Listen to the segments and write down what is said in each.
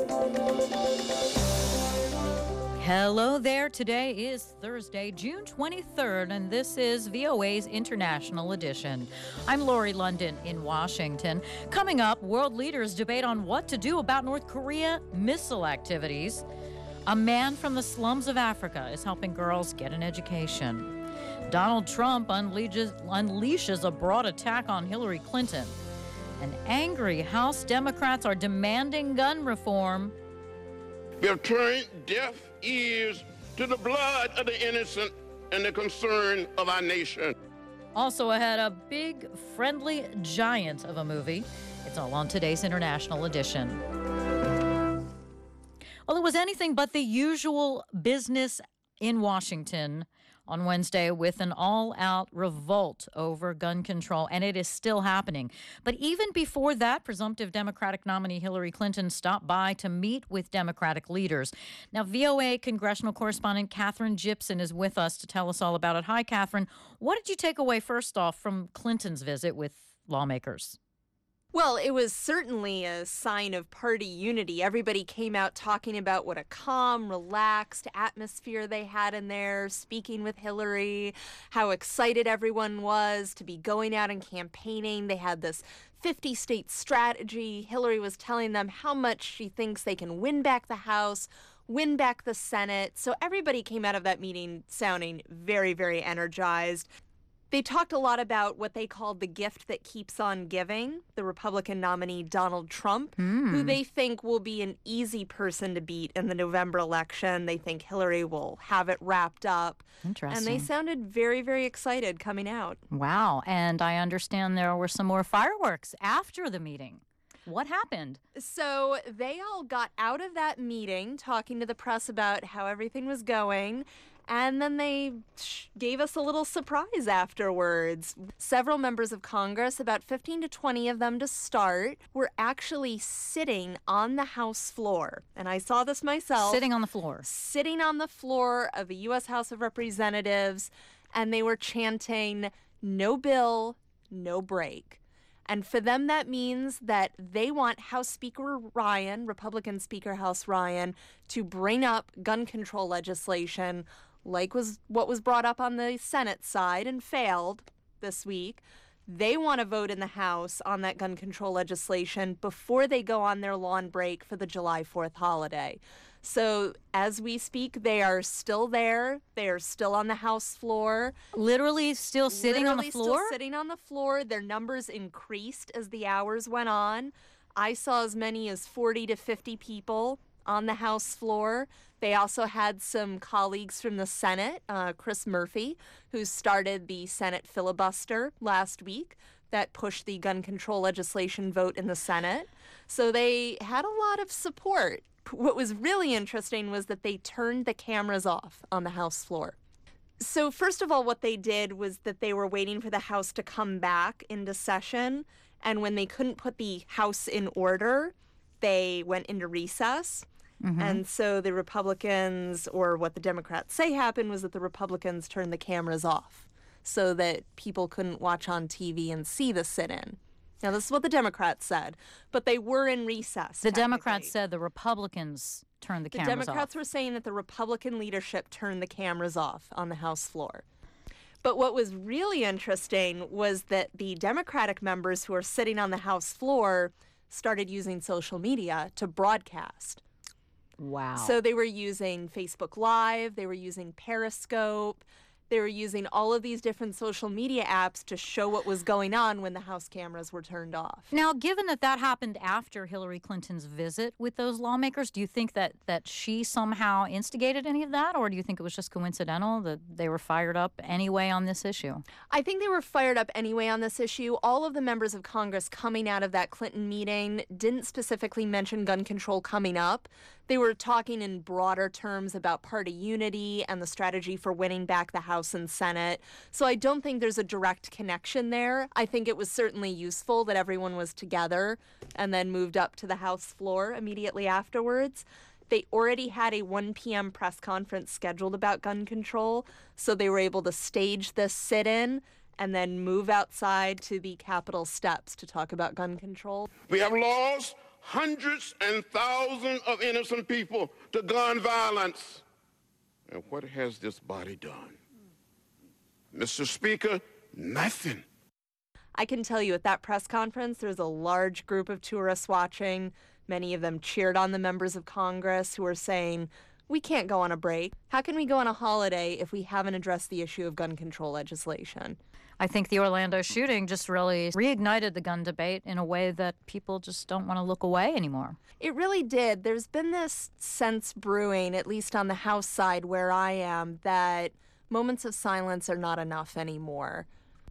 Hello there. Today is Thursday, June 23rd, and this is VOA's International Edition. I'm Lori London in Washington. Coming up, world leaders debate on what to do about North Korea missile activities. A man from the slums of Africa is helping girls get an education. Donald Trump unleashes a broad attack on Hillary Clinton. And angry House Democrats are demanding gun reform. We have turned deaf ears to the blood of the innocent and the concern of our nation. Also ahead, a big, friendly giant of a movie. It's all on today's International Edition. Well, it was anything but the usual business in Washington on Wednesday with an all-out revolt over gun control, and it is still happening. But even before that, presumptive Democratic nominee Hillary Clinton stopped by to meet with Democratic leaders. Now, VOA congressional correspondent Catherine Gibson is with us to tell us all about it. Hi, Catherine. What did you take away, first off, from Clinton's visit with lawmakers? Well, it was certainly a sign of party unity. Everybody came out talking about what a calm, relaxed atmosphere they had in there, speaking with Hillary, how excited everyone was to be going out and campaigning. They had this 50-state strategy. Hillary was telling them how much she thinks they can win back the House, win back the Senate. So everybody came out of that meeting sounding very, very energized. They talked a lot about what they called the gift that keeps on giving, the Republican nominee Donald Trump, who they think will be an easy person to beat in the November election. They think Hillary will have it wrapped up. Interesting. And they sounded very, very excited coming out. Wow. And I understand there were some more fireworks after the meeting. What happened? So they all got out of that meeting talking to the press about how everything was going. And then they gave us a little surprise afterwards. Several members of Congress, about 15 to 20 of them to start, were actually sitting on the House floor. And I saw this myself. Sitting on the floor. Sitting on the floor of the U.S. House of Representatives. And they were chanting, "No bill, no break." And for them, that means that they want House Speaker Ryan, Republican Speaker House Ryan, to bring up gun control legislation like what was brought up on the Senate side and failed this week. They want to vote in the House on that gun control legislation before they go on their lawn break for the July 4th holiday. So as we speak, they are still there. They are still on the House floor. Literally still sitting on the floor? Still sitting on the floor. Their numbers increased as the hours went on. I saw as many as 40 to 50 people on the House floor. They also had some colleagues from the Senate, Chris Murphy, who started the Senate filibuster last week that pushed the gun control legislation vote in the Senate. So they had a lot of support. What was really interesting was that they turned the cameras off on the House floor. So first of all, what they did was that they were waiting for the House to come back into session. And when they couldn't put the House in order, they went into recess. And so the Republicans, or what the Democrats say happened, was that the Republicans turned the cameras off so that people couldn't watch on TV and see the sit-in. Now, this is what the Democrats said, but they were in recess. The Democrats said the Republicans turned the cameras off. The Democrats were saying that the Republican leadership turned the cameras off on the House floor. But what was really interesting was that the Democratic members who are sitting on the House floor started using social media to broadcast. Wow. So they were using Facebook Live, they were using Periscope, they were using all of these different social media apps to show what was going on when the House cameras were turned off. Now, given that that happened after Hillary Clinton's visit with those lawmakers, do you think that she somehow instigated any of that, or do you think it was just coincidental that they were fired up anyway on this issue? I think they were fired up anyway on this issue. All of the members of Congress coming out of that Clinton meeting didn't specifically mention gun control coming up. They were talking in broader terms about party unity and the strategy for winning back the House and Senate. So I don't think there's a direct connection there. I think it was certainly useful that everyone was together and then moved up to the House floor immediately afterwards. They already had a 1 p.m. press conference scheduled about gun control, so they were able to stage this sit-in and then move outside to the Capitol steps to talk about gun control. We have laws hundreds and thousands of innocent people to gun violence. And what has this body done? Mr. Speaker, nothing. I can tell you at that press conference, there was a large group of tourists watching. Many of them cheered on the members of Congress who were saying, we can't go on a break. How can we go on a holiday if we haven't addressed the issue of gun control legislation? I think the Orlando shooting just really reignited the gun debate in a way that people just don't want to look away anymore. It really did. There's been this sense brewing, at least on the House side where I am, that moments of silence are not enough anymore.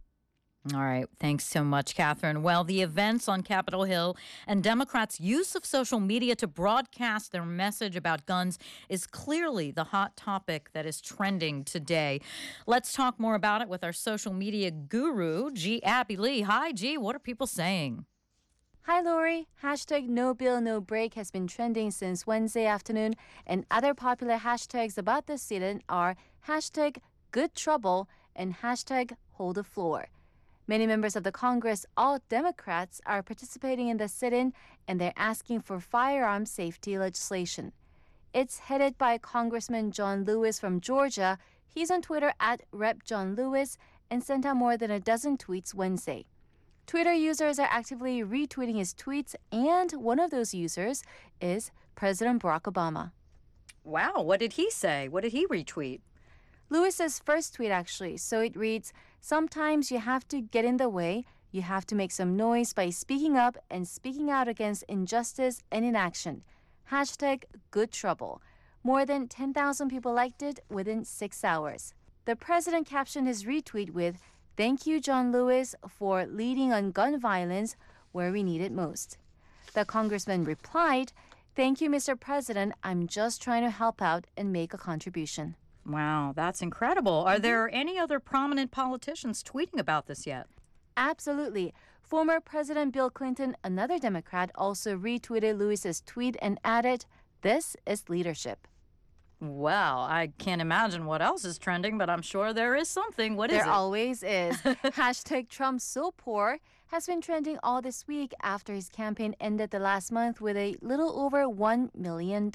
All right. Thanks so much, Catherine. Well, the events on Capitol Hill and Democrats' use of social media to broadcast their message about guns is clearly the hot topic that is trending today. Let's talk more about it with our social media guru, G. Abby Lee. Hi, G. What are people saying? Hi, Lori. Hashtag No Bill, No Break has been trending since Wednesday afternoon, and other popular hashtags about this sit-in are hashtag Good Trouble and hashtag Hold the Floor. Many members of the Congress, all Democrats, are participating in the sit-in, and they're asking for firearm safety legislation. It's headed by Congressman John Lewis from Georgia. He's on Twitter at Rep. John Lewis and sent out more than a dozen tweets Wednesday. Twitter users are actively retweeting his tweets, and one of those users is President Barack Obama. Wow, what did he say? What did he retweet? Lewis's first tweet, actually. So it reads, sometimes you have to get in the way. You have to make some noise by speaking up and speaking out against injustice and inaction. Hashtag Good Trouble. More than 10,000 people liked it within 6 hours. The president captioned his retweet with, thank you, John Lewis, for leading on gun violence where we need it most. The congressman replied, thank you, Mr. President. I'm just trying to help out and make a contribution. Wow, that's incredible. Are there any other prominent politicians tweeting about this yet? Absolutely. Former President Bill Clinton, another Democrat, also retweeted Lewis's tweet and added, this is leadership. Well, I can't imagine what else is trending, but I'm sure there is something. What is it? There always is. Hashtag Trump so poor has been trending all this week after his campaign ended the last month with a little over $1 million.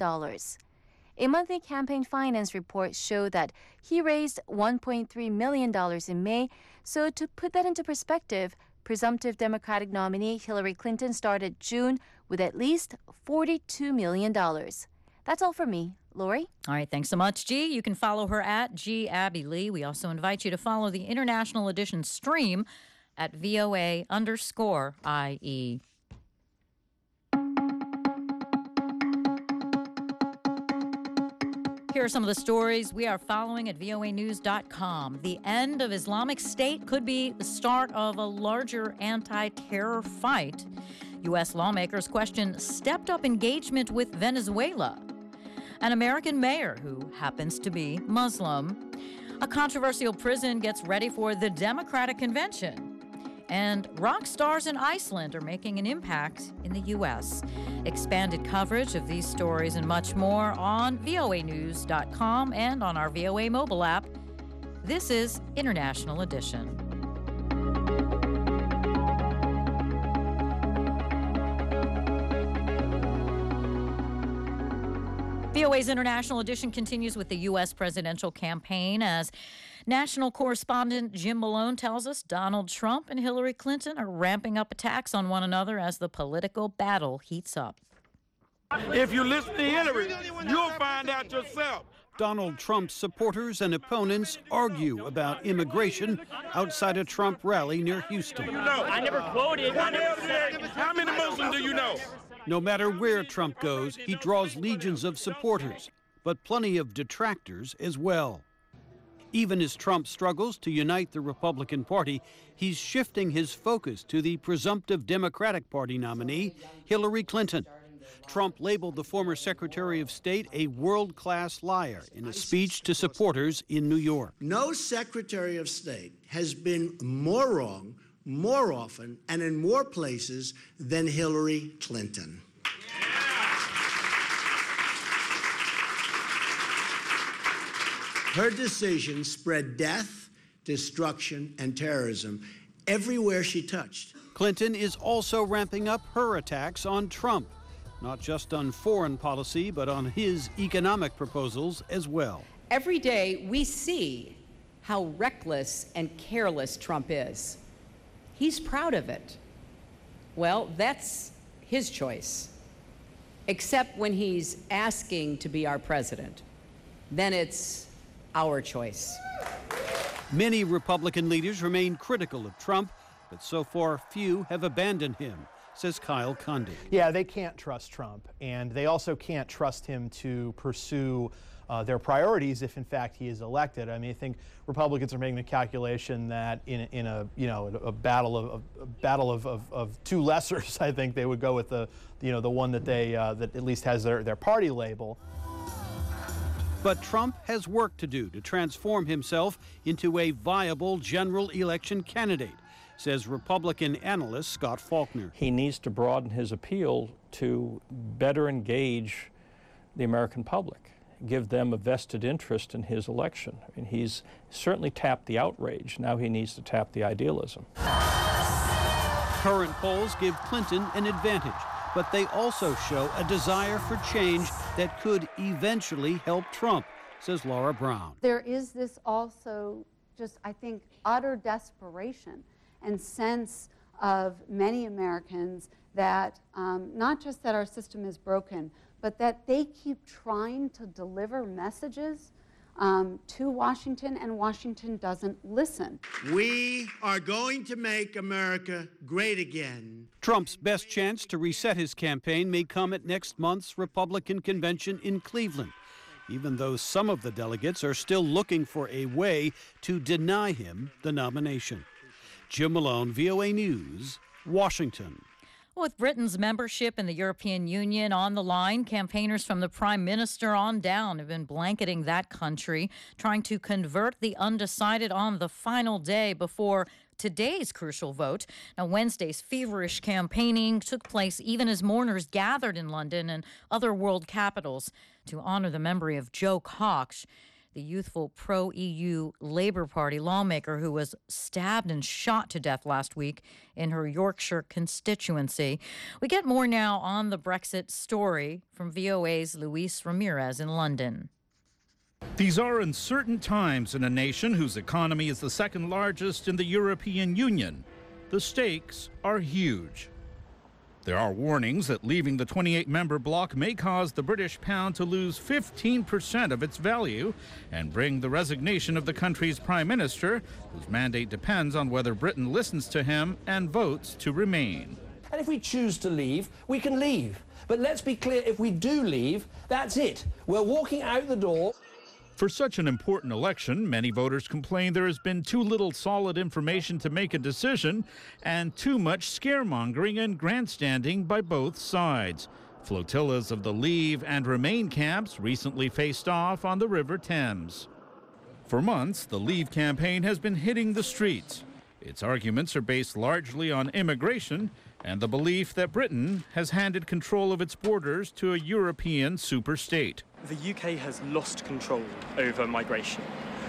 A monthly campaign finance report showed that he raised $1.3 million in May. So to put that into perspective, presumptive Democratic nominee Hillary Clinton started June with at least $42 million. That's all from me. Lori? All right, thanks so much, G. You can follow her at G. Abby Lee. We also invite you to follow the International Edition stream at VOA_IE. Here are some of the stories we are following at voanews.com. The end of Islamic State could be the start of a larger anti-terror fight. U.S. lawmakers question stepped-up engagement with Venezuela. An American mayor who happens to be Muslim. A controversial prison gets ready for the Democratic Convention. And rock stars in Iceland are making an impact in the U.S. Expanded coverage of these stories and much more on voanews.com and on our VOA mobile app. This is International Edition. VOA's International Edition continues with the U.S. presidential campaign as national correspondent Jim Malone tells us Donald Trump and Hillary Clinton are ramping up attacks on one another as the political battle heats up. If you listen to Hillary, you'll find out yourself. Donald Trump's supporters and opponents argue about immigration outside a Trump rally near Houston. No, I never quoted. How many Muslims do you know? No matter where Trump goes, he draws legions of supporters, but plenty of detractors as well. Even as Trump struggles to unite the Republican Party, he's shifting his focus to the presumptive Democratic Party nominee, Hillary Clinton. Trump labeled the former Secretary of State a world-class liar in a speech to supporters in New York. No Secretary of State has been more wrong, more often, and in more places than Hillary Clinton. Her decisions spread death, destruction, and terrorism everywhere she touched. Clinton is also ramping up her attacks on Trump. not just on foreign policy, but on his economic proposals as well. Every day we see how reckless and careless Trump is. He's proud of it. Well, that's his choice. Except when he's asking to be our president. Then it's our choice. Many Republican leaders remain critical of Trump, but so far few have abandoned him, says Kyle Conde. Yeah, they can't trust Trump, and they also can't trust him to pursue their priorities if in fact he is elected. I mean, I think Republicans are making the calculation that in a battle of two lessers, I think they would go with the one that they that at least has their party label. But Trump has work to do to transform himself into a viable general election candidate, says Republican analyst Scott Faulkner. He needs to broaden his appeal to better engage the American public, give them a vested interest in his election. I mean, he's certainly tapped the outrage. Now he needs to tap the idealism. Current polls give Clinton an advantage, but they also show a desire for change that could eventually help Trump, says Laura Brown. There is this also just, I think, utter desperation and sense of many Americans that not just that our system is broken, but that they keep trying to deliver messages to Washington, and Washington doesn't listen. We are going to make America great again. Trump's best chance to reset his campaign may come at next month's Republican convention in Cleveland, even though some of the delegates are still looking for a way to deny him the nomination. Jim Malone, VOA News, Washington. With Britain's membership in the European Union on the line, campaigners from the Prime Minister on down have been blanketing that country, trying to convert the undecided on the final day before today's crucial vote. Now, Wednesday's feverish campaigning took place even as mourners gathered in London and other world capitals to honor the memory of Jo Cox, the youthful pro-EU Labour Party lawmaker who was stabbed and shot to death last week in her Yorkshire constituency. We get more now on the Brexit story from VOA's Luis Ramirez in London. These are uncertain times in a nation whose economy is the second largest in the European Union. The stakes are huge. There are warnings that leaving the 28-member bloc may cause the British pound to lose 15% of its value and bring the resignation of the country's prime minister, whose mandate depends on whether Britain listens to him and votes to remain. And if we choose to leave, we can leave. But let's be clear, if we do leave, that's it. We're walking out the door. For such an important election, many voters complain there has been too little solid information to make a decision and too much scaremongering and grandstanding by both sides. Flotillas of the Leave and Remain camps recently faced off on the River Thames. For months, the Leave campaign has been hitting the streets. Its arguments are based largely on immigration and the belief that Britain has handed control of its borders to a European superstate. The UK has lost control over migration.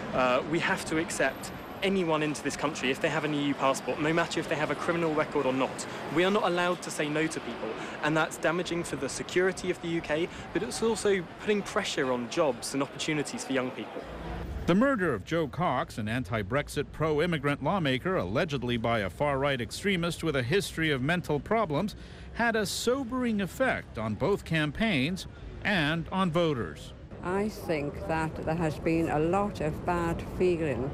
We have to accept anyone into this country if they have an EU passport, no matter if they have a criminal record or not. We are not allowed to say no to people, and that's damaging for the security of the UK, but it's also putting pressure on jobs and opportunities for young people. The murder of Jo Cox, an anti-Brexit pro-immigrant lawmaker allegedly by a far-right extremist with a history of mental problems, had a sobering effect on both campaigns and on voters. I think that there has been a lot of bad feeling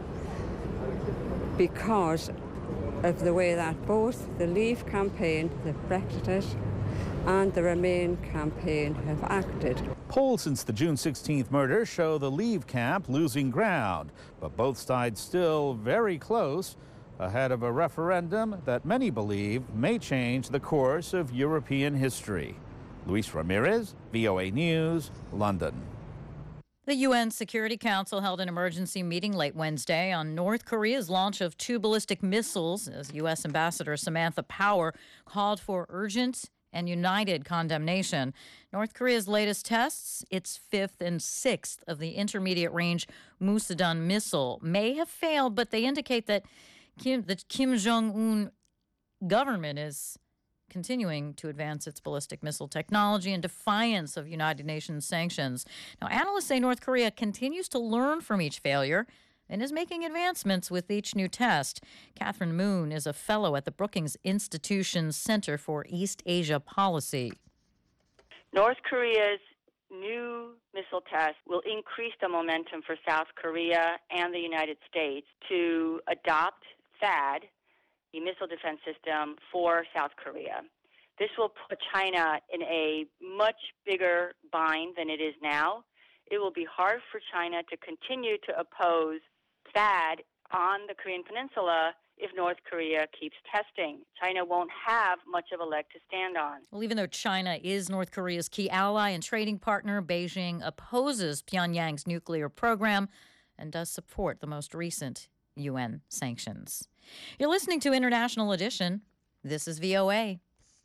because of the way that both the Leave campaign, the Brexiters, and the Remain campaign have acted. Polls since the June 16th murder show the Leave camp losing ground, but both sides still very close, ahead of a referendum that many believe may change the course of European history. Luis Ramirez, VOA News, London. The UN Security Council held an emergency meeting late Wednesday on North Korea's launch of 2 ballistic missiles, as U.S. Ambassador Samantha Power called for urgent and united condemnation. North Korea's latest tests, its 5th and 6th of the intermediate-range Musadun missile, may have failed, but they indicate that the Kim Jong-un government is continuing to advance its ballistic missile technology in defiance of United Nations sanctions. Now, analysts say North Korea continues to learn from each failure and is making advancements with each new test. Catherine Moon is a fellow at the Brookings Institution's Center for East Asia Policy. North Korea's new missile test will increase the momentum for South Korea and the United States to adopt THAAD, the missile defense system, for South Korea. This will put China in a much bigger bind than it is now. It will be hard for China to continue to oppose THAAD on the Korean Peninsula if North Korea keeps testing. China won't have much of a leg to stand on. Well, even though China is North Korea's key ally and trading partner, Beijing opposes Pyongyang's nuclear program and does support the most recent UN sanctions. You're listening to International Edition. This is VOA.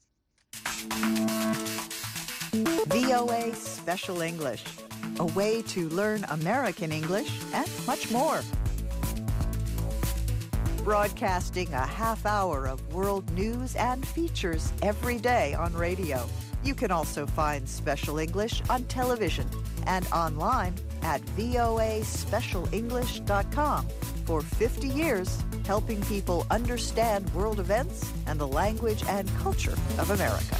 VOA Special English, a way to learn American English and much more. Broadcasting a half hour of world news and features every day on radio. You can also find Special English on television and online at voaspecialenglish.com. For 50 years, helping people understand world events and the language and culture of America.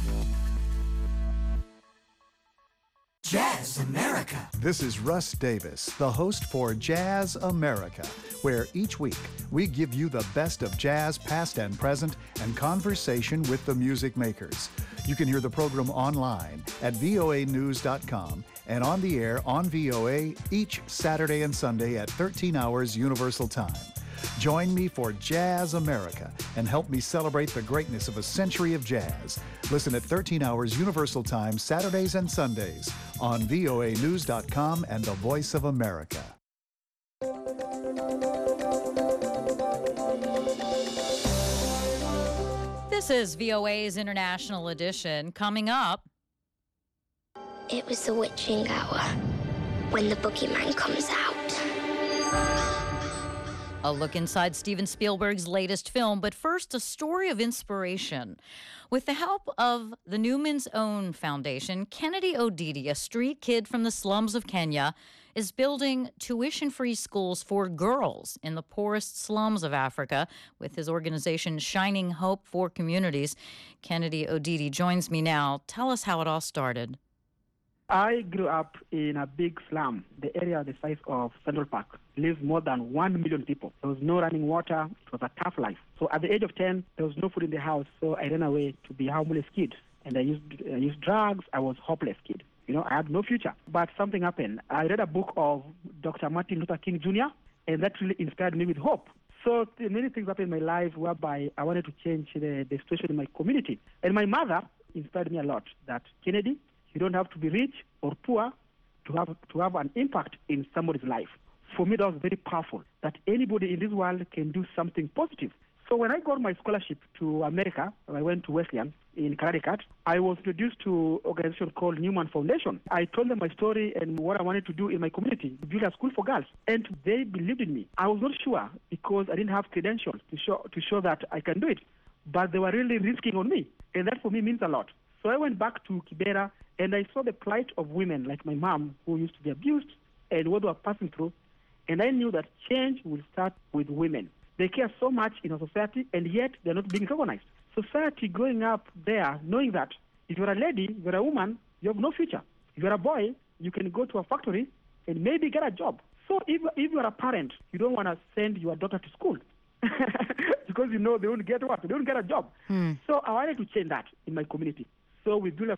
Jazz America. This is Russ Davis, the host for Jazz America, where each week we give you the best of jazz past and present and conversation with the music makers. You can hear the program online at voanews.com and on the air on VOA each Saturday and Sunday at 13 hours Universal Time. Join me for Jazz America and help me celebrate the greatness of a century of jazz. Listen at 13 hours Universal Time Saturdays and Sundays on voanews.com and the Voice of America. This is VOA's International Edition. Coming up, it was the witching hour when the boogeyman comes out. a look inside Steven Spielberg's latest film, but first, a story of inspiration. With the help of the Newman's Own Foundation, Kennedy Odidi, a street kid from the slums of Kenya, is building tuition-free schools for girls in the poorest slums of Africa with his organization Shining Hope for Communities. Kennedy Odidi joins me now. Tell us how it all started. I grew up in a big slum. The area the size of Central Park lives more than 1 million people. There was no running water. It was a tough life. So at the age of 10, there was no food in the house, so I ran away to be a homeless kid. And I used drugs. I was a hopeless kid. You know, I had no future. But something happened. I read a book of Dr. Martin Luther King Jr., and that really inspired me with hope. So many things happened in my life whereby I wanted to change the situation in my community. And my mother inspired me a lot that, Kennedy, you don't have to be rich or poor to have an impact in somebody's life. For me, that was very powerful, that anybody in this world can do something positive. So when I got my scholarship to America, I went to Wesleyan in Connecticut, I was introduced to an organization called Newman Foundation. I told them my story and what I wanted to do in my community, build a school for girls. And they believed in me. I was not sure because I didn't have credentials to show that I can do it. But they were really risking on me. And that for me means a lot. So I went back to Kibera and I saw the plight of women like my mom who used to be abused and what they were passing through. And I knew that change will start with women. They care so much in our society, and yet they're not being recognized. Society growing up there, knowing that if you're a lady, you're a woman, you have no future. If you're a boy, you can go to a factory and maybe get a job. So if you're a parent, you don't want to send your daughter to school because you know they won't get what? They don't get a job. So I wanted to change that in my community. So we built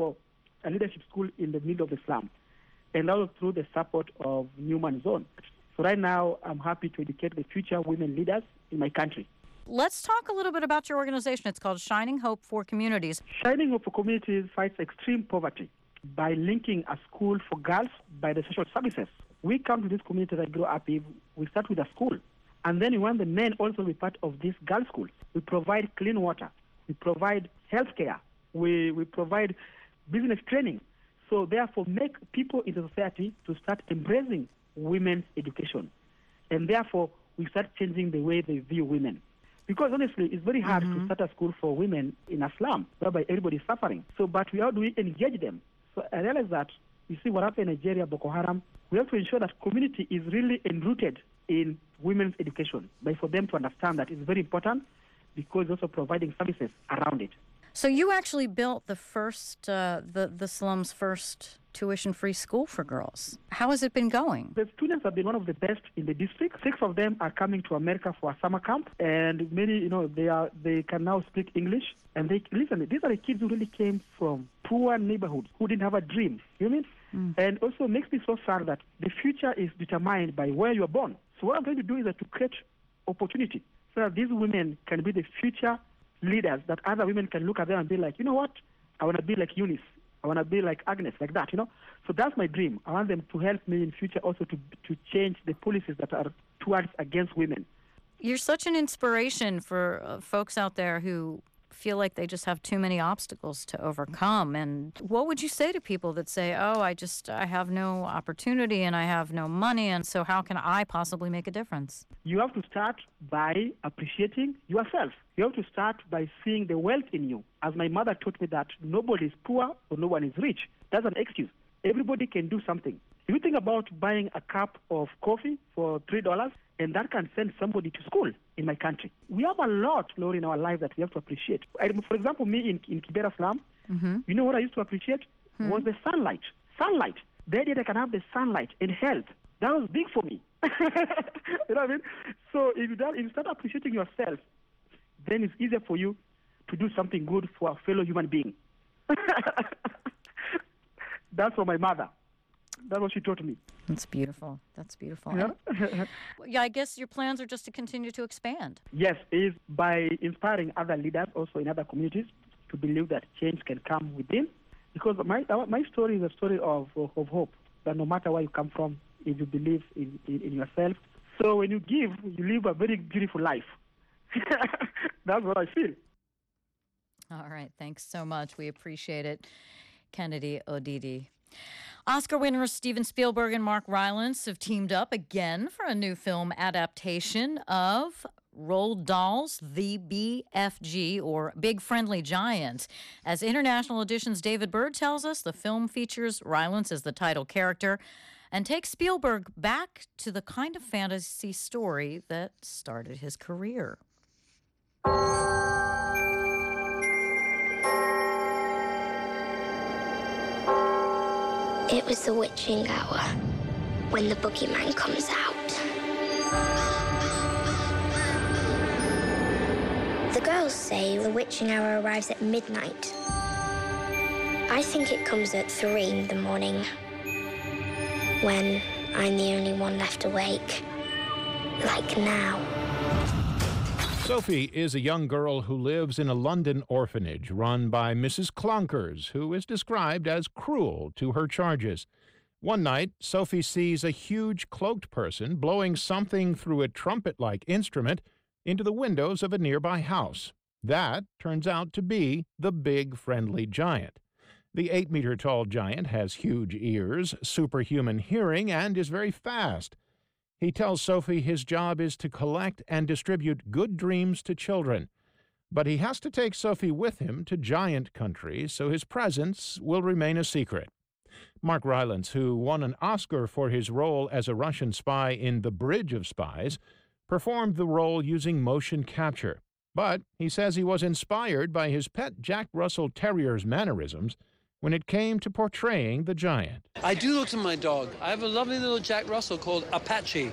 a leadership school in the middle of the slum. And that was through the support of Newman's Own. So right now, I'm happy to educate the future women leaders in my country. Let's talk a little bit about your organization. It's called Shining Hope for Communities. Shining Hope for Communities fights extreme poverty by linking a school for girls by the social services. We come to this community that I grew up in. We start with a school. And then we want the men also to be part of this girls' school. We provide clean water. We provide health care. We provide business training. So therefore, make people in the society to start embracing women's education. And therefore, we start changing the way they view women. Because honestly, it's very hard to start a school for women in a slum, whereby everybody is suffering. So, but how do we engage them? So I realized that, you see what happened in Nigeria, Boko Haram, we have to ensure that community is really enrooted in women's education, but for them to understand that it's very important, because also providing services around it. So you actually built the first, the slum's first tuition-free school for girls. How has it been going? The students have been one of the best in the district. 6 of them are coming to America for a summer camp, and many, they can now speak English. And these are the kids who really came from poor neighborhoods, who didn't have a dream. You know what I mean? And also makes me so sad that the future is determined by where you are born. So what I'm going to do is to create opportunity so that these women can be the future leaders, that other women can look at them and be like, you know what, I want to be like Eunice. I want to be like Agnes, like that, So that's my dream. I want them to help me in future also to change the policies that are towards against women. You're such an inspiration for folks out there who feel like they just have too many obstacles to overcome. And what would you say to people that say, oh, I have no opportunity and I have no money, and so how can I possibly make a difference? You have to start by appreciating yourself. You have to start by seeing the wealth in you. As my mother taught me that nobody is poor or no one is rich. That's an excuse. Everybody can do something. If you think about buying a cup of coffee for $3, and that can send somebody to school in my country. We have a lot, Lori, in our life that we have to appreciate. For example, me in Kibera slum, you know what I used to appreciate? Was the sunlight. Sunlight. The idea that I can have the sunlight and health. That was big for me. You know what I mean? So if you start appreciating yourself, then it's easier for you to do something good for a fellow human being. That's from my mother. That's what she taught me. That's beautiful. That's beautiful. Yeah. Yeah, I guess your plans are just to continue to expand. Yes, it's by inspiring other leaders also in other communities to believe that change can come within. Because my story is a story of hope, that no matter where you come from, if you believe in yourself. So when you give, you live a very beautiful life. That's what I feel. All right. Thanks so much. We appreciate it. Kennedy Odidi. Oscar winners Steven Spielberg and Mark Rylance have teamed up again for a new film adaptation of Roald Dahl's The BFG, or Big Friendly Giant. As International Edition's David Bird tells us, the film features Rylance as the title character and takes Spielberg back to the kind of fantasy story that started his career. It was the witching hour, when the boogeyman comes out. The girls say the witching hour arrives at midnight. I think it comes at 3 in the morning, when I'm the only one left awake, like now. Sophie is a young girl who lives in a London orphanage run by Mrs. Clonkers, who is described as cruel to her charges. One night, Sophie sees a huge cloaked person blowing something through a trumpet-like instrument into the windows of a nearby house. That turns out to be the Big Friendly Giant. The 8-meter-tall giant has huge ears, superhuman hearing, and is very fast. He tells Sophie his job is to collect and distribute good dreams to children. But he has to take Sophie with him to giant country, so his presence will remain a secret. Mark Rylance, who won an Oscar for his role as a Russian spy in The Bridge of Spies, performed the role using motion capture. But he says he was inspired by his pet Jack Russell Terrier's mannerisms when it came to portraying the giant. I do look to my dog. I have a lovely little Jack Russell called Apache.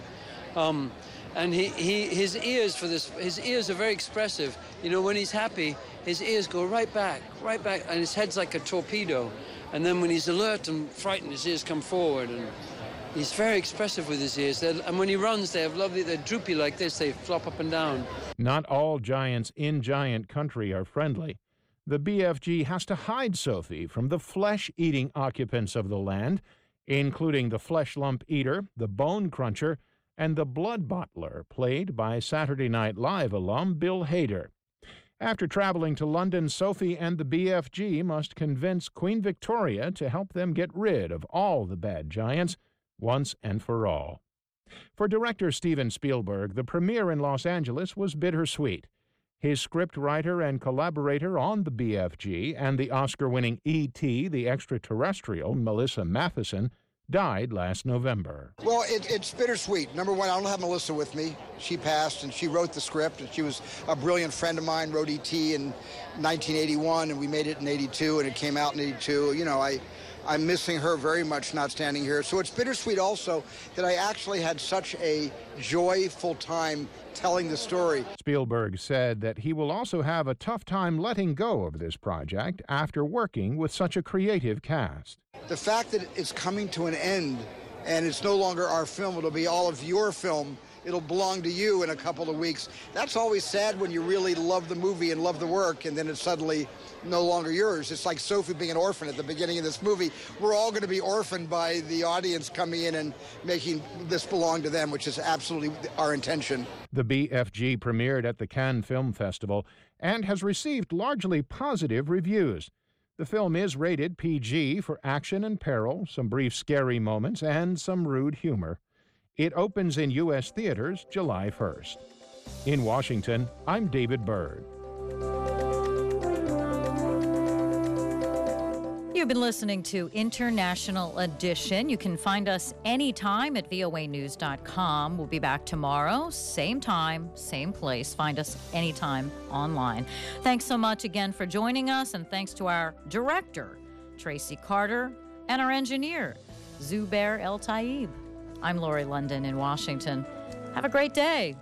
And his ears are very expressive. You know, when he's happy, his ears go right back, and his head's like a torpedo. And then when he's alert and frightened, his ears come forward, and he's very expressive with his ears. And when he runs, they're droopy like this, they flop up and down. Not all giants in giant country are friendly. The BFG has to hide Sophie from the flesh-eating occupants of the land, including the flesh lump eater, the bone cruncher, and the blood bottler, played by Saturday Night Live alum Bill Hader. After traveling to London, Sophie and the BFG must convince Queen Victoria to help them get rid of all the bad giants once and for all. For director Steven Spielberg, the premiere in Los Angeles was bittersweet. His scriptwriter and collaborator on the BFG and the Oscar-winning E.T. the Extraterrestrial, Melissa Matheson, died last November. Well, it's bittersweet. Number one, I don't have Melissa with me. She passed, and she wrote the script, and she was a brilliant friend of mine, wrote E.T. in 1981, and we made it in 82, and it came out in 82. You know, I'm missing her very much not standing here. So it's bittersweet also that I actually had such a joyful time telling the story. Spielberg said that he will also have a tough time letting go of this project after working with such a creative cast. The fact that it's coming to an end and it's no longer our film, it'll be all of your film, it'll belong to you in a couple of weeks. That's always sad when you really love the movie and love the work and then it's suddenly no longer yours. It's like Sophie being an orphan at the beginning of this movie. We're all going to be orphaned by the audience coming in and making this belong to them, which is absolutely our intention. The BFG premiered at the Cannes Film Festival and has received largely positive reviews. The film is rated PG for action and peril, some brief scary moments, and some rude humor. It opens in U.S. theaters July 1st. In Washington, I'm David Byrd. You've been listening to International Edition. You can find us anytime at voanews.com. We'll be back tomorrow, same time, same place. Find us anytime online. Thanks so much again for joining us, and thanks to our director, Tracy Carter, and our engineer, Zubair El Taib. I'm Lori London in Washington. Have a great day.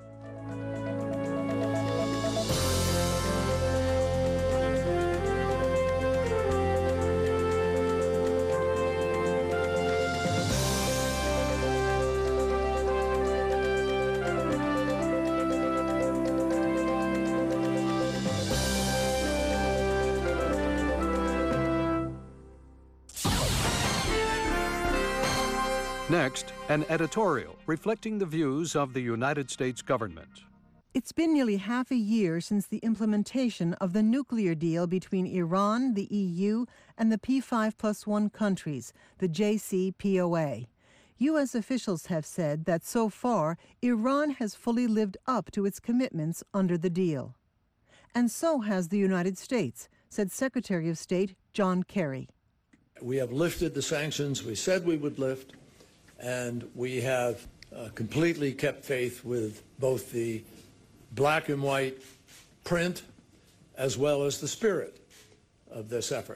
Next, an editorial reflecting the views of the United States government. It's been nearly half a year since the implementation of the nuclear deal between Iran, the EU, and the P5+1 countries, the JCPOA. U.S. officials have said that so far, Iran has fully lived up to its commitments under the deal. And so has the United States, said Secretary of State John Kerry. We have lifted the sanctions we said we would lift, and we have completely kept faith with both the black and white print as well as the spirit of this effort.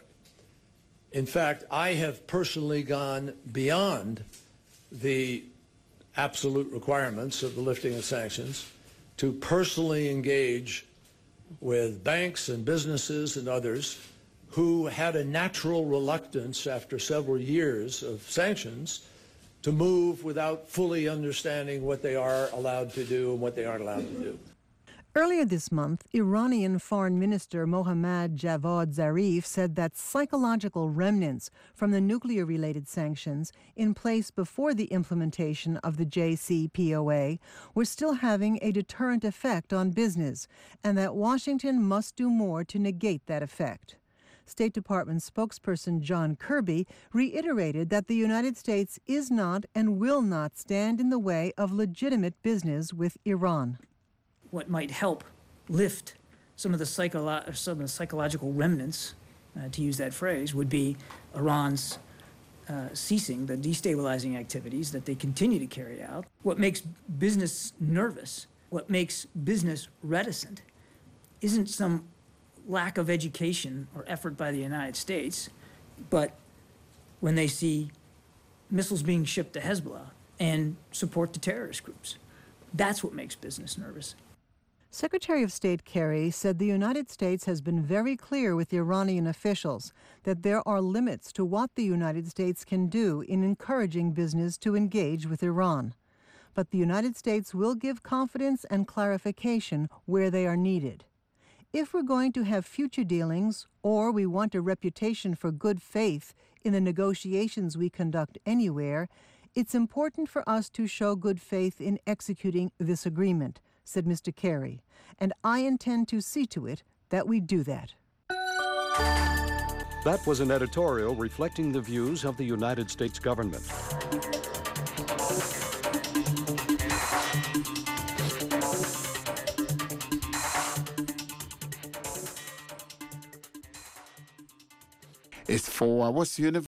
In fact, I have personally gone beyond the absolute requirements of the lifting of sanctions to personally engage with banks and businesses and others who had a natural reluctance after several years of sanctions to move without fully understanding what they are allowed to do and what they aren't allowed to do. Earlier this month, Iranian Foreign Minister Mohammad Javad Zarif said that psychological remnants from the nuclear-related sanctions in place before the implementation of the JCPOA were still having a deterrent effect on business, and that Washington must do more to negate that effect. State Department spokesperson John Kirby reiterated that the United States is not and will not stand in the way of legitimate business with Iran. What might help lift some of the psychological remnants, to use that phrase, would be Iran's ceasing the destabilizing activities that they continue to carry out. What makes business nervous, what makes business reticent, isn't some lack of education or effort by the United States, but when they see missiles being shipped to Hezbollah and support to terrorist groups. That's what makes business nervous. Secretary of State Kerry said the United States has been very clear with Iranian officials that there are limits to what the United States can do in encouraging business to engage with Iran. But the United States will give confidence and clarification where they are needed. If we're going to have future dealings, or we want a reputation for good faith in the negotiations we conduct anywhere, it's important for us to show good faith in executing this agreement, said Mr. Kerry, and I intend to see to it that we do that. That was an editorial reflecting the views of the United States government. for what's the